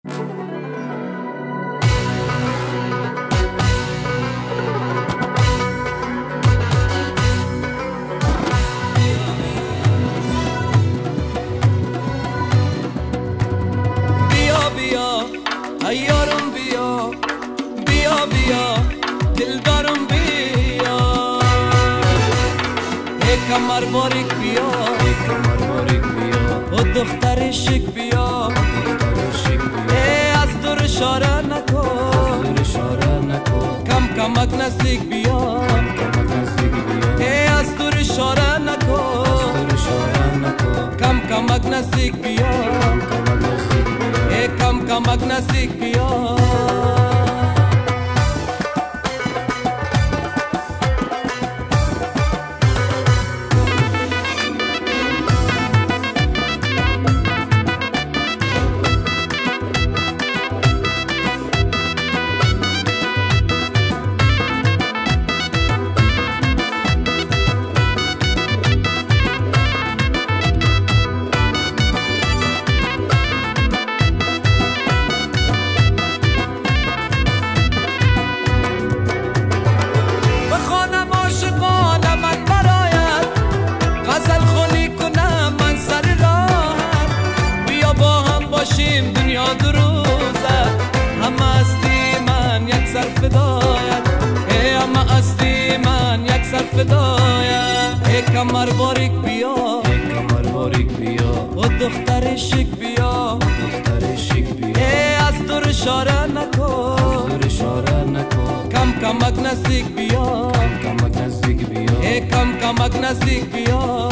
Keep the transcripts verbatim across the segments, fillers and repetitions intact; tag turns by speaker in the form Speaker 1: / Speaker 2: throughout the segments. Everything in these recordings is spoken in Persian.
Speaker 1: ایارم بیا بیا بیا دلدارم بیا ای کمر باریک بیا
Speaker 2: ای کمر باریک بیا
Speaker 1: و دختر شک بیا
Speaker 2: دختر شیک بیا
Speaker 1: ای از دور اشاره نکن
Speaker 2: دور اشاره نکن
Speaker 1: کم کمک نزدیک بیا
Speaker 2: کمک نزدیک بیا
Speaker 1: ای از دور اشاره نکن
Speaker 2: دور اشاره نکن
Speaker 1: کم کمک نزدیک بیا
Speaker 2: کمک نزدیک بیا
Speaker 1: ای کم کمک نزدیک بیا دنیا دو روزه همه استی من یک سر فدایت ای همه استی من یک سر فدایت ای کمر باریک بیا
Speaker 2: ای کمر باریک بیا
Speaker 1: و دختر شک بیا
Speaker 2: دختر شیک بیا
Speaker 1: ای از دور اشاره نکن
Speaker 2: دور اشاره نکن
Speaker 1: کم کمک نزدیک بیا
Speaker 2: کمک نزدیک بیا
Speaker 1: ای کم کمک نزدیک بیا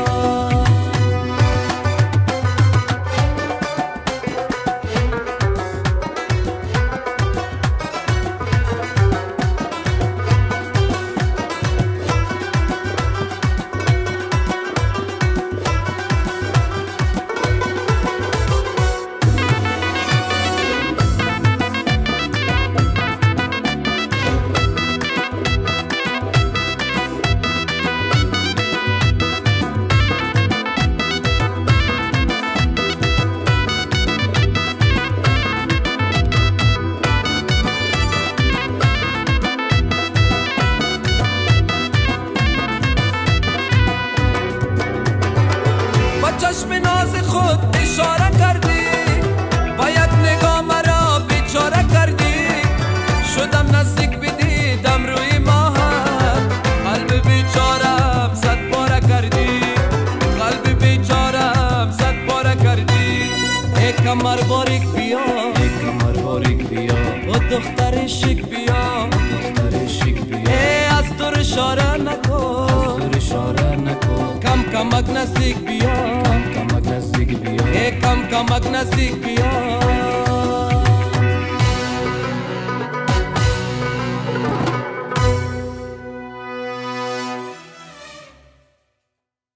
Speaker 1: چشم ناز خود اشاره کردی با یک نگاه مرا بیچاره کردی شدم نزدیک بدیدم روی ماهت قلب بیچارم صد باره کردی قلب بیچارم صد باره کردی ای کمر باریک بیا
Speaker 2: ای کمر باریک بیا
Speaker 1: و دختر شک بیا
Speaker 2: دختر شیک بیا
Speaker 1: ای از دور اشاره نکن
Speaker 2: دور اشاره نکن
Speaker 1: کم کمک نزدیک بیا
Speaker 2: کمک نزدیک بیا
Speaker 1: ای کم کمک نزدیک بیا